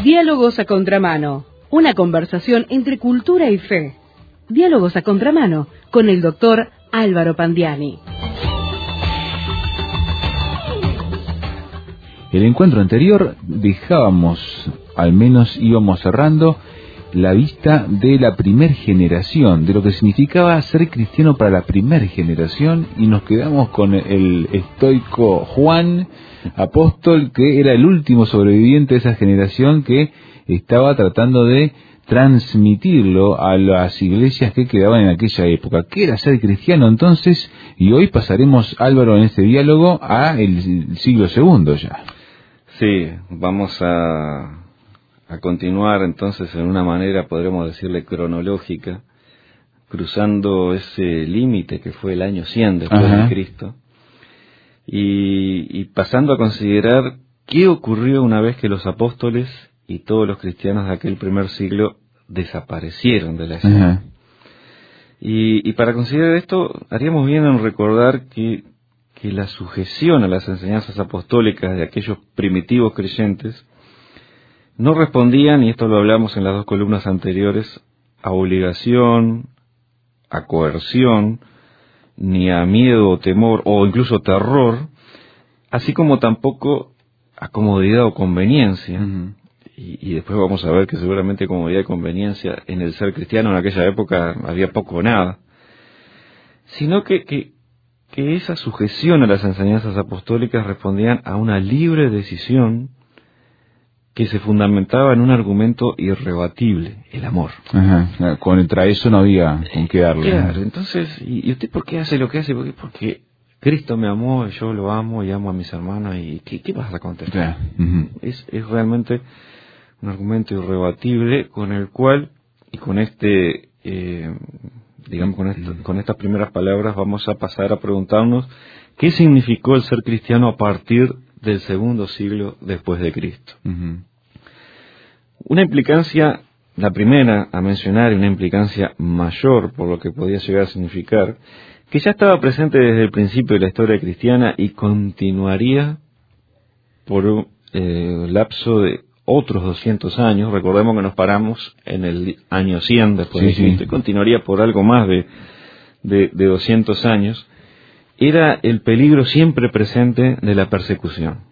Diálogos a contramano, una conversación entre cultura y fe. Diálogos a contramano con el doctor Álvaro Pandiani. El encuentro anterior dejábamos, al menos íbamos cerrando, la vista de la primer generación, de lo que significaba ser cristiano para la primer generación, y nos quedamos con el estoico Juan, apóstol, que era el último sobreviviente de esa generación que estaba tratando de transmitirlo a las iglesias que quedaban en aquella época. ¿Qué era ser cristiano entonces? Y hoy pasaremos, Álvaro, en este diálogo a el siglo II ya. Sí, vamos a continuar entonces en una manera, podríamos decirle, cronológica, cruzando ese límite que fue el año 100 después de Cristo, y pasando a considerar qué ocurrió una vez que los apóstoles y todos los cristianos de aquel primer siglo desaparecieron de la escena. Y para considerar esto, haríamos bien en recordar que la sujeción a las enseñanzas apostólicas de aquellos primitivos creyentes no respondían, y esto lo hablamos en las dos columnas anteriores, a obligación, a coerción, ni a miedo o temor, o incluso terror, así como tampoco a comodidad o conveniencia. Y después vamos a ver que seguramente comodidad y conveniencia en el ser cristiano en aquella época había poco o nada, sino que esa sujeción a las enseñanzas apostólicas respondían a una libre decisión que se fundamentaba en un argumento irrebatible, el amor. Contra eso no había con qué darle. Claro, entonces, ¿y usted por qué hace lo que hace? Porque Cristo me amó, y yo lo amo, y amo a mis hermanos, y ¿qué vas a contestar? Es realmente un argumento irrebatible con el cual, y con con estas primeras palabras vamos a pasar a preguntarnos qué significó el ser cristiano a partir del segundo siglo después de Cristo. Una implicancia, la primera a mencionar, y una implicancia mayor por lo que podía llegar a significar, que ya estaba presente desde el principio de la historia cristiana y continuaría por un lapso de otros 200 años. Recordemos que nos paramos en el año 100 después de Cristo, y continuaría por algo más de 200 años. Era el peligro siempre presente de la persecución.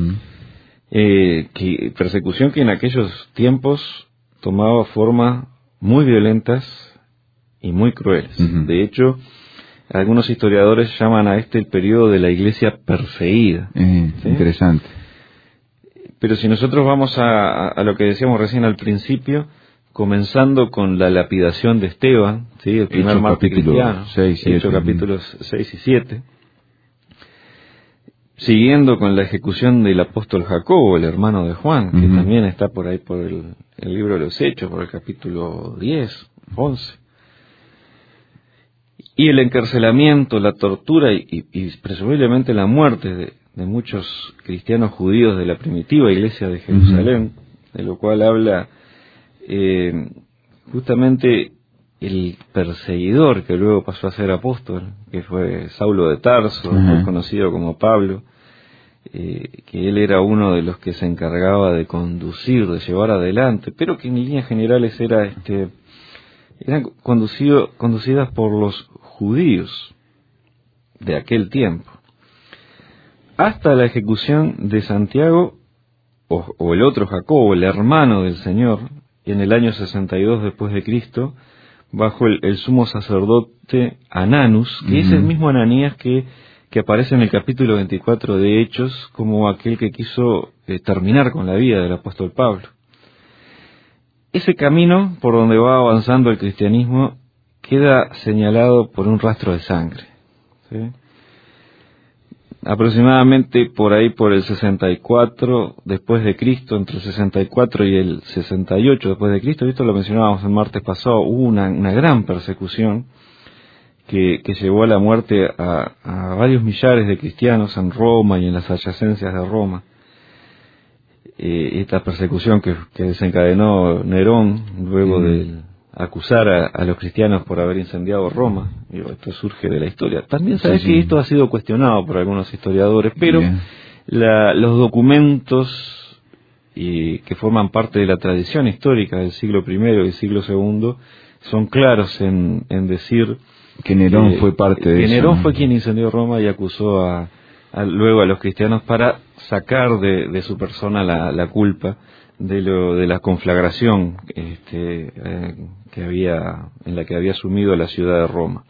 Persecución que en aquellos tiempos tomaba formas muy violentas y muy crueles. De hecho, algunos historiadores llaman a este el periodo de la iglesia perseguida. Interesante. Pero si nosotros vamos a lo que decíamos recién al principio, comenzando con la lapidación de Esteban, ¿sí? El primer mártir cristiano, Hechos capítulos 6 y 7, siguiendo con la ejecución del apóstol Jacobo, el hermano de Juan, que también está por ahí por el libro de los Hechos, por el capítulo 10, 11, y el encarcelamiento, la tortura y presumiblemente la muerte de muchos cristianos judíos de la primitiva iglesia de Jerusalén, de lo cual habla justamente el perseguidor que luego pasó a ser apóstol, que fue Saulo de Tarso, muy conocido como Pablo, que él era uno de los que se encargaba de conducir, de llevar adelante, pero que en líneas generales eran conducidas por los judíos de aquel tiempo, hasta la ejecución de Santiago, o el otro Jacobo, el hermano del Señor, en el año 62 después de Cristo, bajo el sumo sacerdote Ananus, que es el mismo Ananías que aparece en el capítulo 24 de Hechos como aquel que quiso terminar con la vida del apóstol Pablo. Ese camino por donde va avanzando el cristianismo queda señalado por un rastro de sangre, ¿sí? Aproximadamente por ahí por el 64 después de Cristo, entre el 64 y el 68 después de Cristo, esto lo mencionábamos el martes pasado, hubo una gran persecución que llevó a la muerte a varios millares de cristianos en Roma y en las adyacencias de Roma. Esta persecución que desencadenó Nerón luego de acusar a los cristianos por haber incendiado Roma. Esto surge de la historia. También sabes que esto ha sido cuestionado por algunos historiadores, pero los documentos y que forman parte de la tradición histórica del siglo I y del siglo II, son claros en decir que Nerón fue parte de eso. Que Nerón fue quien incendió Roma y acusó luego a los cristianos para sacar de su persona la culpa de la conflagración que había, en la que había sumido la ciudad de Roma.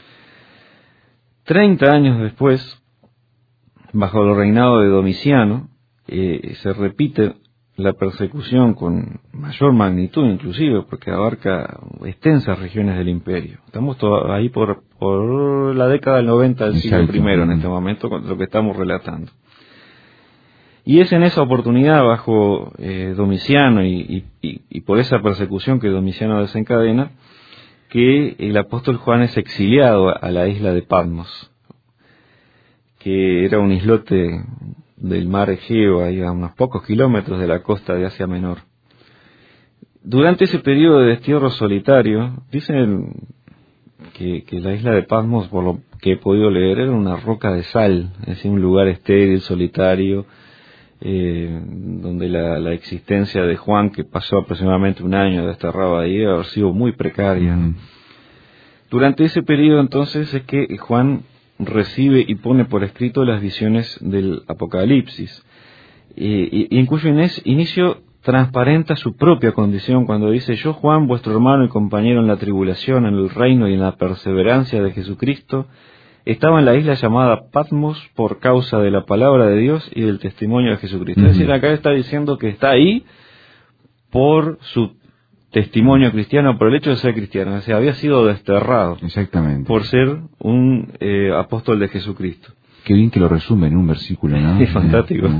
30 años después, bajo el reinado de Domiciano, se repite la persecución con mayor magnitud inclusive, porque abarca extensas regiones del imperio. Estamos ahí por la década del 90 del siglo I en este momento, con lo que estamos relatando. Y es en esa oportunidad, bajo Domiciano y por esa persecución que Domiciano desencadena, que el apóstol Juan es exiliado a la isla de Patmos, que era un islote del mar Egeo, ahí a unos pocos kilómetros de la costa de Asia Menor. Durante ese periodo de destierro solitario, dicen que la isla de Patmos, por lo que he podido leer, era una roca de sal, es decir, un lugar estéril, solitario, donde la existencia de Juan, que pasó aproximadamente un año desterrado ahí, debe haber sido muy precaria. Durante ese periodo entonces es que Juan recibe y pone por escrito las visiones del Apocalipsis, y en cuyo inicio transparenta su propia condición cuando dice: yo, Juan, vuestro hermano y compañero en la tribulación, en el reino y en la perseverancia de Jesucristo, estaba en la isla llamada Patmos por causa de la palabra de Dios y del testimonio de Jesucristo. Es decir, acá está diciendo que está ahí por su testimonio cristiano, por el hecho de ser cristiano. O sea, había sido desterrado. Exactamente. Por ser un apóstol de Jesucristo. Qué bien que lo resume en un versículo, ¿no? Es fantástico.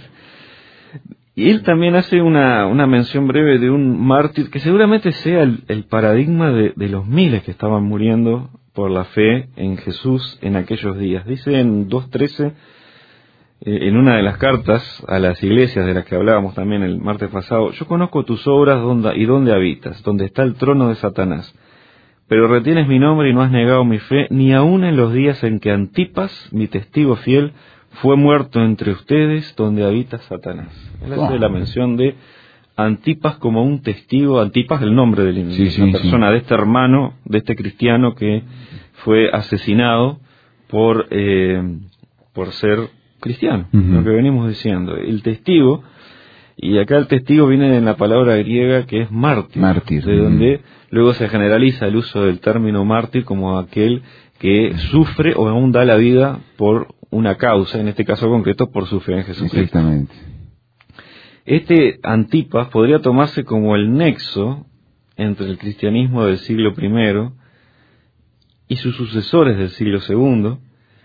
Y él también hace una mención breve de un mártir que seguramente sea el paradigma de los miles que estaban muriendo por la fe en Jesús en aquellos días. Dice en 2.13, en una de las cartas a las iglesias de las que hablábamos también el martes pasado: yo conozco tus obras y dónde habitas, donde está el trono de Satanás. Pero retienes mi nombre y no has negado mi fe, ni aun en los días en que Antipas, mi testigo fiel, fue muerto entre ustedes, donde habita Satanás. Él hace la mención de Antipas como un testigo. Antipas, el nombre de la persona, de este hermano, de este cristiano que fue asesinado por ser cristiano, lo que venimos diciendo. El testigo, y acá el testigo viene de la palabra griega que es mártir, de donde luego se generaliza el uso del término mártir como aquel que sufre o aún da la vida por una causa, en este caso concreto por su fe en Jesucristo. Exactamente. Este Antipas podría tomarse como el nexo entre el cristianismo del siglo I y sus sucesores del siglo II,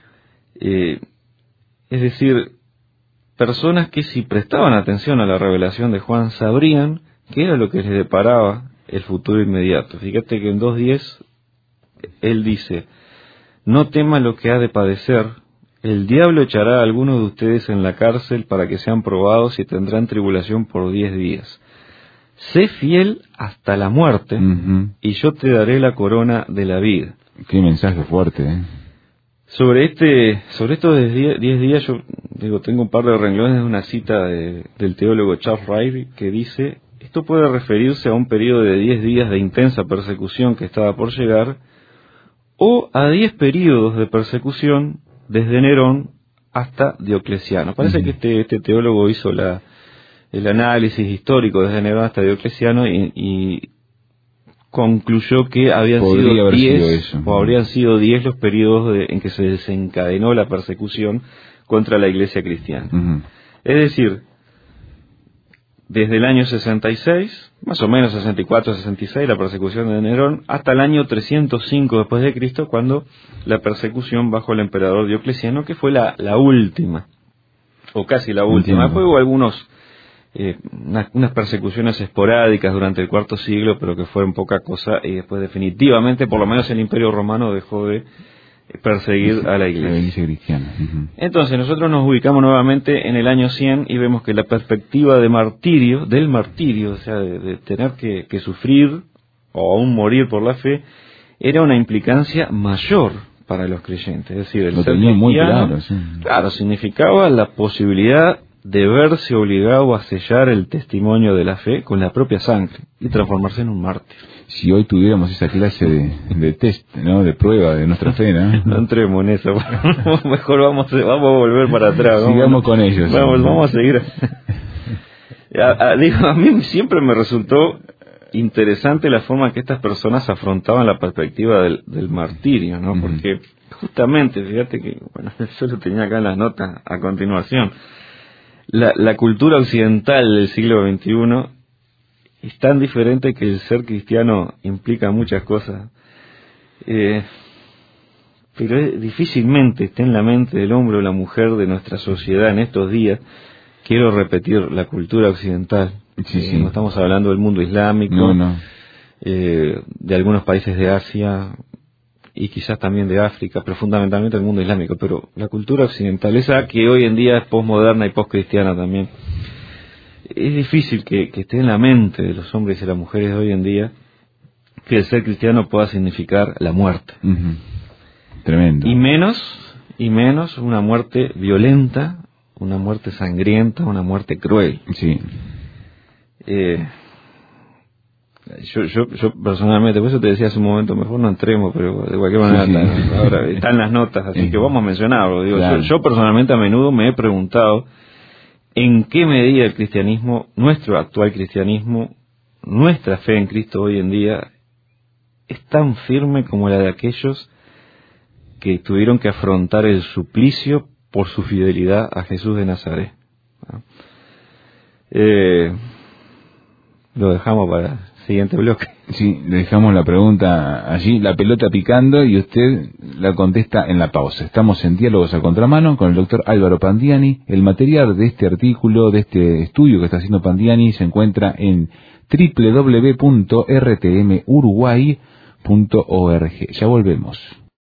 es decir, personas que, si prestaban atención a la revelación de Juan, sabrían qué era lo que les deparaba el futuro inmediato. Fíjate que en 2.10 él dice: no tema lo que ha de padecer. El diablo echará a algunos de ustedes en la cárcel para que sean probados y tendrán tribulación por 10 días. Sé fiel hasta la muerte, y yo te daré la corona de la vida. Qué mensaje fuerte, ¿eh? Sobre estos 10 días, yo tengo un par de renglones de una cita del teólogo Charles Ryrie que dice: esto puede referirse a un periodo de 10 días de intensa persecución que estaba por llegar, o a 10 periodos de persecución desde Nerón hasta Diocleciano. Parece que este teólogo hizo el análisis histórico desde Nerón hasta Diocleciano y concluyó que habrían sido 10 los periodos en que se desencadenó la persecución contra la Iglesia cristiana. Es decir, desde el año 66, más o menos 64-66, la persecución de Nerón, hasta el año 305 después de Cristo, cuando la persecución bajo el emperador Diocleciano, que fue la última, o casi la última. Después hubo unas persecuciones esporádicas durante el IV siglo, pero que fueron poca cosa, y después definitivamente, por lo menos el Imperio Romano dejó de perseguir a la Iglesia cristiana. Entonces nosotros nos ubicamos nuevamente en el año 100 y vemos que la perspectiva del martirio, o sea, de tener que sufrir o aún morir por la fe, era una implicancia mayor para los creyentes. Es decir, el ser cristiano, claro, significaba la posibilidad de verse obligado a sellar el testimonio de la fe con la propia sangre y transformarse en un mártir. Si hoy tuviéramos esa clase de test, ¿no? De prueba de nuestra fe, ¿no? No entremos en eso. Mejor vamos a volver para atrás. Sigamos con ellos. Vamos a seguir. A mí siempre me resultó interesante la forma que estas personas afrontaban la perspectiva del martirio, ¿no? Uh-huh. Porque justamente, fíjate que, bueno, yo lo tenía acá en las notas a continuación. La cultura occidental del siglo XXI es tan diferente que el ser cristiano implica muchas cosas, pero difícilmente está en la mente del hombre o la mujer de nuestra sociedad en estos días. Quiero repetir, la cultura occidental. Sí. No estamos hablando del mundo islámico, no. De algunos países de Asia y quizás también de África, pero fundamentalmente el mundo islámico. Pero la cultura occidental, esa que hoy en día es posmoderna y poscristiana también, es difícil que esté en la mente de los hombres y las mujeres de hoy en día que el ser cristiano pueda significar la muerte. Uh-huh. Tremendo. Y menos una muerte violenta, una muerte sangrienta, una muerte cruel. Sí. Yo personalmente, por eso te decía hace un momento, mejor no entremos, pero de cualquier manera ahora están las notas, así que vamos a mencionarlo. Digo, claro. yo personalmente a menudo me he preguntado en qué medida el cristianismo, nuestro actual cristianismo, nuestra fe en Cristo hoy en día, es tan firme como la de aquellos que tuvieron que afrontar el suplicio por su fidelidad a Jesús de Nazaret. Lo dejamos para el siguiente bloque. Sí, le dejamos la pregunta allí, la pelota picando, y usted la contesta en la pausa. Estamos en Diálogos a Contramano con el doctor Álvaro Pandiani. El material de este artículo, de este estudio que está haciendo Pandiani, se encuentra en www.rtmuruguay.org. Ya volvemos.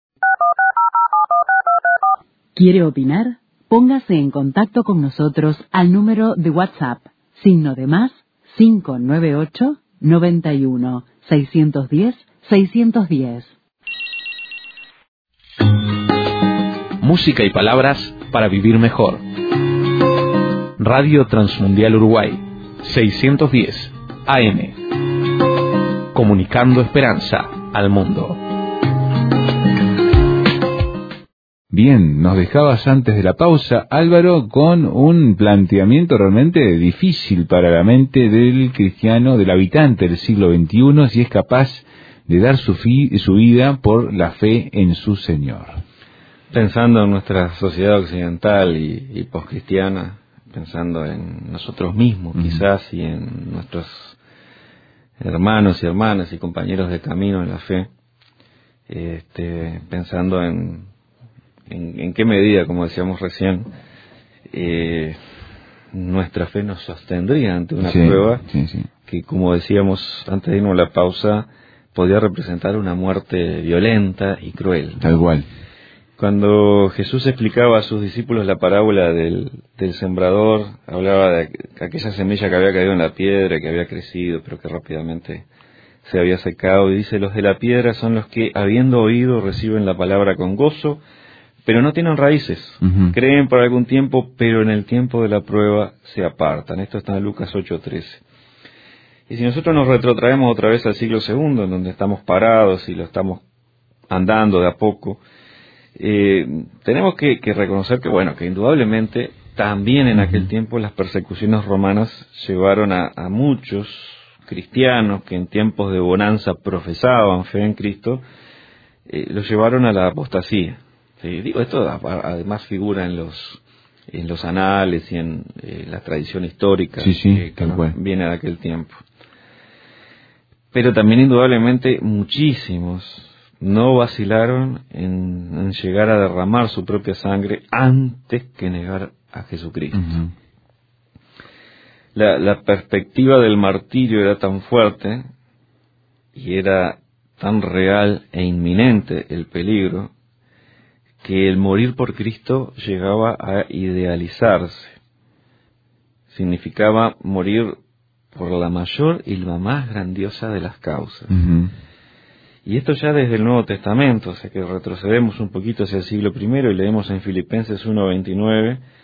¿Quiere opinar? Póngase en contacto con nosotros al número de WhatsApp, +, 598 91 610 610. Música y palabras para vivir mejor. Radio Transmundial Uruguay, 610 AM. Comunicando esperanza al mundo. Bien, nos dejabas antes de la pausa, Álvaro, con un planteamiento realmente difícil para la mente del cristiano, del habitante del siglo XXI, si es capaz de dar su vida por la fe en su Señor. Pensando en nuestra sociedad occidental y poscristiana, pensando en nosotros mismos quizás y en nuestros hermanos y hermanas y compañeros de camino en la fe, pensando en qué medida, como decíamos recién, nuestra fe nos sostendría ante una prueba que, como decíamos antes de irnos a la pausa, podía representar una muerte violenta y cruel. Tal cual. Cuando Jesús explicaba a sus discípulos la parábola del sembrador, hablaba de aquella semilla que había caído en la piedra, que había crecido, pero que rápidamente se había secado, y dice: los de la piedra son los que, habiendo oído, reciben la palabra con gozo, pero no tienen raíces. Uh-huh. Creen por algún tiempo, pero en el tiempo de la prueba se apartan. Esto está en Lucas 8:13. Y si nosotros nos retrotraemos otra vez al siglo II, en donde estamos parados y lo estamos andando de a poco, tenemos que reconocer que indudablemente también en aquel tiempo las persecuciones romanas llevaron a muchos cristianos que en tiempos de bonanza profesaban fe en Cristo, los llevaron a la apostasía. Sí, digo, esto además figura en los anales y en la tradición histórica que viene de aquel tiempo. Pero también indudablemente muchísimos no vacilaron en llegar a derramar su propia sangre antes que negar a Jesucristo. Uh-huh. La perspectiva del martirio era tan fuerte y era tan real e inminente el peligro, que el morir por Cristo llegaba a idealizarse. Significaba morir por la mayor y la más grandiosa de las causas. Uh-huh. Y esto ya desde el Nuevo Testamento, o sea que retrocedemos un poquito hacia el siglo I y leemos en Filipenses 1:29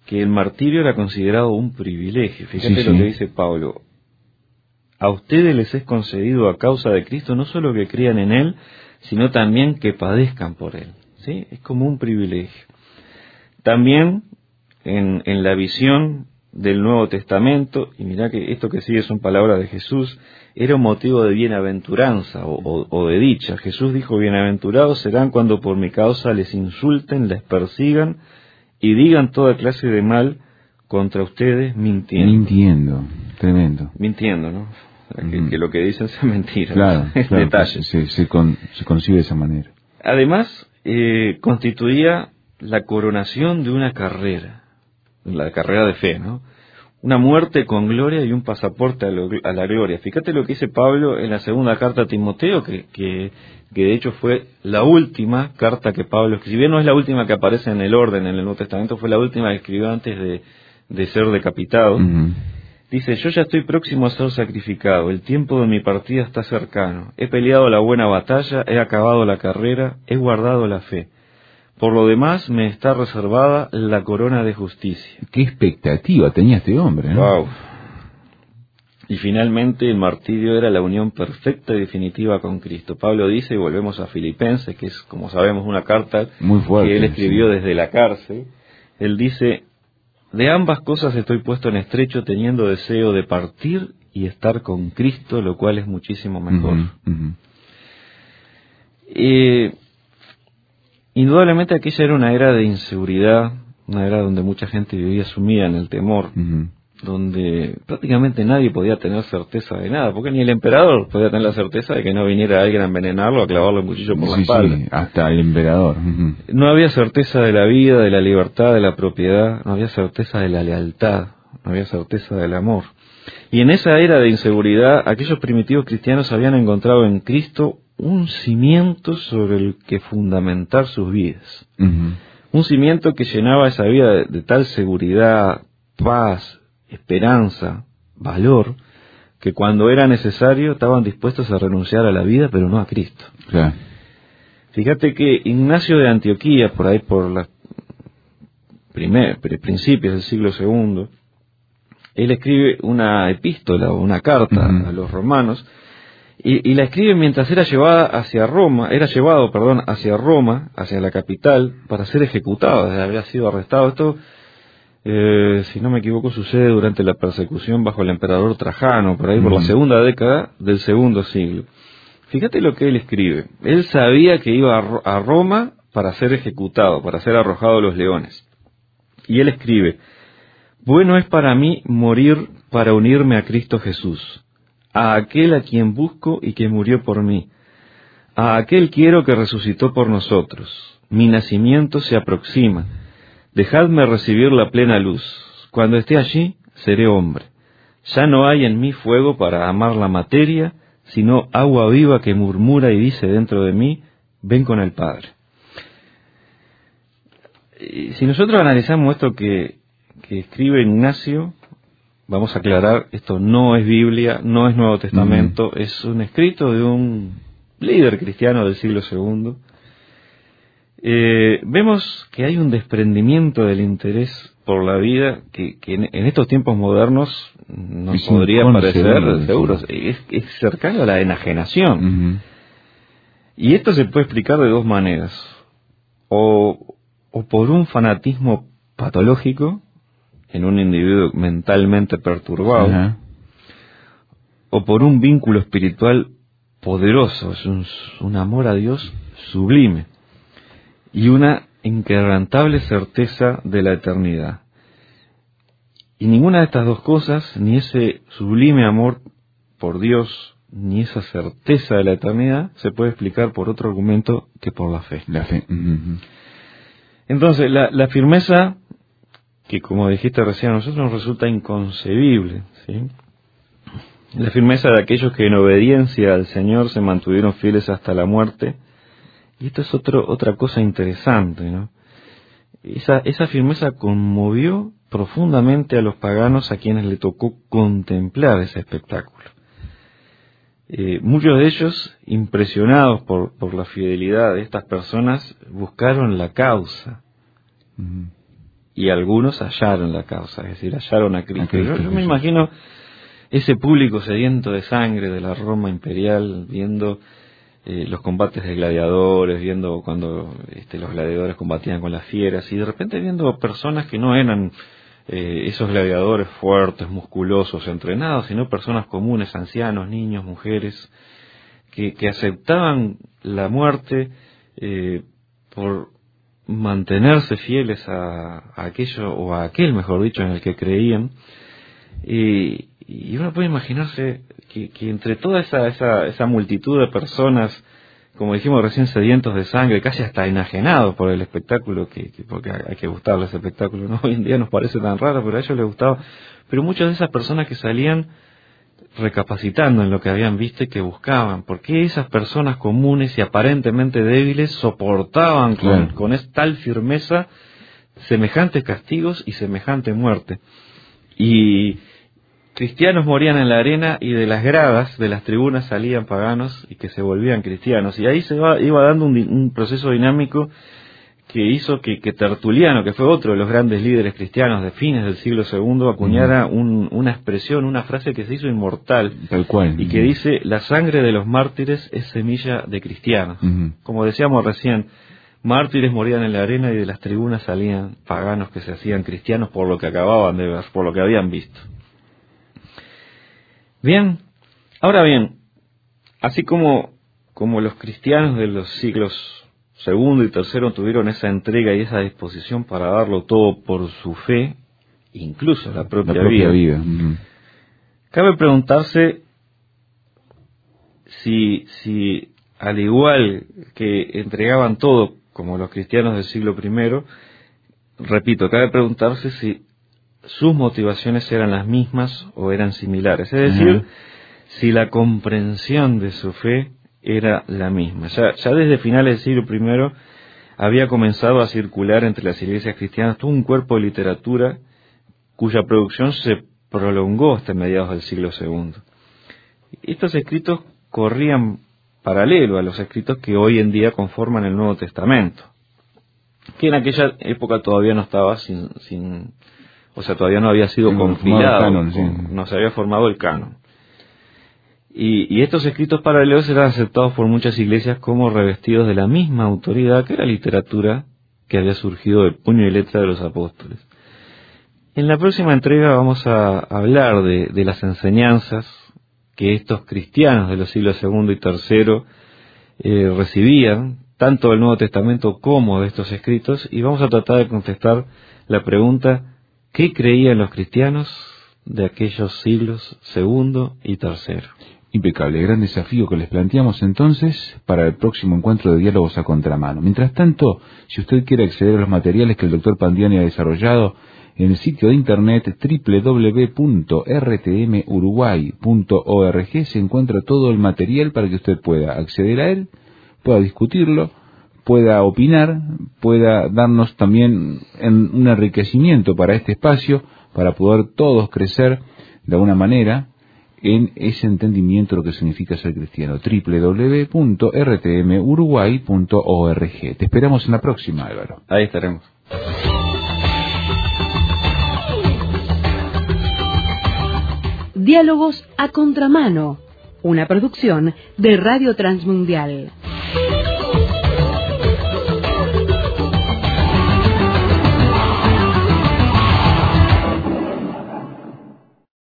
que el martirio era considerado un privilegio. Fíjate lo que dice Pablo. A ustedes les es concedido a causa de Cristo no solo que crean en Él, sino también que padezcan por Él. ¿Sí? Es como un privilegio. También en la visión del Nuevo Testamento, y mirá que esto que sigue son palabras de Jesús, era un motivo de bienaventuranza o de dicha. Jesús dijo, bienaventurados serán cuando por mi causa les insulten, les persigan y digan toda clase de mal contra ustedes mintiendo. Tremendo. Mintiendo, ¿no? Que lo que dicen sea mentira. Claro, claro, detalles. Se concibe de esa manera. Además, constituía la coronación de una carrera, la carrera de fe, ¿no? Una muerte con gloria y un pasaporte a la gloria. Fíjate lo que dice Pablo en la segunda carta a Timoteo, que de hecho fue la última carta que Pablo escribió. Si bien no es la última que aparece en el orden en el Nuevo Testamento, fue la última que escribió antes de ser decapitado. Dice, yo ya estoy próximo a ser sacrificado, el tiempo de mi partida está cercano. He peleado la buena batalla, he acabado la carrera, he guardado la fe. Por lo demás, me está reservada la corona de justicia. Qué expectativa tenía este hombre, ¿no? Wow. Y finalmente el martirio era la unión perfecta y definitiva con Cristo. Pablo dice, y volvemos a Filipenses, que es, como sabemos, una carta muy fuerte, que él escribió desde la cárcel. Él dice, de ambas cosas estoy puesto en estrecho, teniendo deseo de partir y estar con Cristo, lo cual es muchísimo mejor. Indudablemente aquella era una era de inseguridad, una era donde mucha gente vivía sumida en el temor, donde prácticamente nadie podía tener certeza de nada, porque ni el emperador podía tener la certeza de que no viniera alguien a envenenarlo o a clavarle un cuchillo por la espalda. Sí, hasta el emperador. No había certeza de la vida, de la libertad, de la propiedad, no había certeza de la lealtad, no había certeza del amor. Y en esa era de inseguridad, aquellos primitivos cristianos habían encontrado en Cristo un cimiento sobre el que fundamentar sus vidas. Un cimiento que llenaba esa vida de tal seguridad, paz, esperanza, valor, que cuando era necesario estaban dispuestos a renunciar a la vida, pero no a Cristo. Claro. Fíjate que Ignacio de Antioquía, por ahí por los principios del siglo II, él escribe una epístola o una carta a los romanos, y la escribe mientras era llevado hacia Roma, hacia la capital, para ser ejecutado, había sido arrestado. Esto, si no me equivoco, sucede durante la persecución bajo el emperador Trajano, por ahí por la segunda década del segundo siglo. Fíjate lo que él escribe. Él sabía que iba a Roma para ser ejecutado, para ser arrojado a los leones. Y él escribe, bueno es para mí morir para unirme a Cristo Jesús, a aquel a quien busco y que murió por mí, a aquel quiero que resucitó por nosotros. Mi nacimiento se aproxima, dejadme recibir la plena luz. Cuando esté allí, seré hombre. Ya no hay en mí fuego para amar la materia, sino agua viva que murmura y dice dentro de mí, ven con el Padre. Y si nosotros analizamos esto que escribe Ignacio, vamos a aclarar, esto no es Biblia, no es Nuevo Testamento, es un escrito de un líder cristiano del siglo II. Vemos que hay un desprendimiento del interés por la vida que en estos tiempos modernos nos podría parecer, seguro, es cercano a la enajenación. Y esto se puede explicar de dos maneras. O por un fanatismo patológico, en un individuo mentalmente perturbado, o por un vínculo espiritual poderoso, es un amor a Dios sublime, y una inquebrantable certeza de la eternidad. Y ninguna de estas dos cosas, ni ese sublime amor por Dios, ni esa certeza de la eternidad, se puede explicar por otro argumento que por la fe. La fe. Entonces, la firmeza, que como dijiste recién, a nosotros nos resulta inconcebible, ¿sí? La firmeza de aquellos que en obediencia al Señor se mantuvieron fieles hasta la muerte. Y esto es otra cosa interesante, ¿no? Esa firmeza conmovió profundamente a los paganos a quienes le tocó contemplar ese espectáculo. Muchos de ellos, impresionados por la fidelidad de estas personas, buscaron la causa. y algunos hallaron la causa, es decir, hallaron a Cristo. Yo me imagino ese público sediento de sangre de la Roma imperial, viendo los combates de gladiadores, viendo cuando los gladiadores combatían con las fieras, y de repente viendo personas que no eran esos gladiadores fuertes, musculosos, entrenados, sino personas comunes, ancianos, niños, mujeres, que aceptaban la muerte por mantenerse fieles a aquello, o a aquel, mejor dicho, en el que creían. Y uno puede imaginarse que entre toda esa multitud de personas, como dijimos recién, sedientos de sangre, casi hasta enajenados por el espectáculo, porque hay que gustarle ese espectáculo, ¿no? Hoy en día nos parece tan raro, pero a ellos les gustaba. Pero muchas de esas personas que salían recapacitando en lo que habían visto y que buscaban, ¿por qué esas personas comunes y aparentemente débiles soportaban con tal firmeza semejantes castigos y semejante muerte? Y cristianos morían en la arena, y de las gradas, de las tribunas, salían paganos y que se volvían cristianos. Y ahí iba dando un proceso dinámico que hizo que Tertuliano, que fue otro de los grandes líderes cristianos de fines del siglo II, acuñara una expresión, una frase que se hizo inmortal, tal cual, y que dice: la sangre de los mártires es semilla de cristianos. Como decíamos recién, mártires morían en la arena y de las tribunas salían paganos que se hacían cristianos por lo que acababan de ver, por lo que habían visto. Bien, ahora bien, así como los cristianos de los siglos II y III tuvieron esa entrega y esa disposición para darlo todo por su fe, incluso la propia vida. Cabe preguntarse si al igual que entregaban todo como los cristianos del siglo I, repito, cabe preguntarse si sus motivaciones eran las mismas o eran similares, es decir, si la comprensión de su fe era la misma. Ya desde finales del siglo I había comenzado a circular entre las iglesias cristianas todo un cuerpo de literatura cuya producción se prolongó hasta mediados del siglo II. Estos escritos corrían paralelo a los escritos que hoy en día conforman el Nuevo Testamento, que en aquella época todavía no estaba todavía no había sido compilado, no se había formado el canon. Y estos escritos paralelos eran aceptados por muchas iglesias como revestidos de la misma autoridad que la literatura que había surgido del puño y letra de los apóstoles. En la próxima entrega vamos a hablar de las enseñanzas que estos cristianos de los siglos II y III recibían, tanto del Nuevo Testamento como de estos escritos, y vamos a tratar de contestar la pregunta: ¿qué creían los cristianos de aquellos siglos II y III? Impecable, gran desafío que les planteamos entonces para el próximo encuentro de Diálogos a Contramano. Mientras tanto, si usted quiere acceder a los materiales que el doctor Pandiani ha desarrollado, en el sitio de internet www.rtmuruguay.org se encuentra todo el material para que usted pueda acceder a él, pueda discutirlo, pueda opinar, pueda darnos también un enriquecimiento para este espacio, para poder todos crecer de alguna manera en ese entendimiento de lo que significa ser cristiano. www.rtmuruguay.org. Te esperamos en la próxima, Álvaro. Ahí estaremos. Diálogos a Contramano, una producción de Radio Transmundial.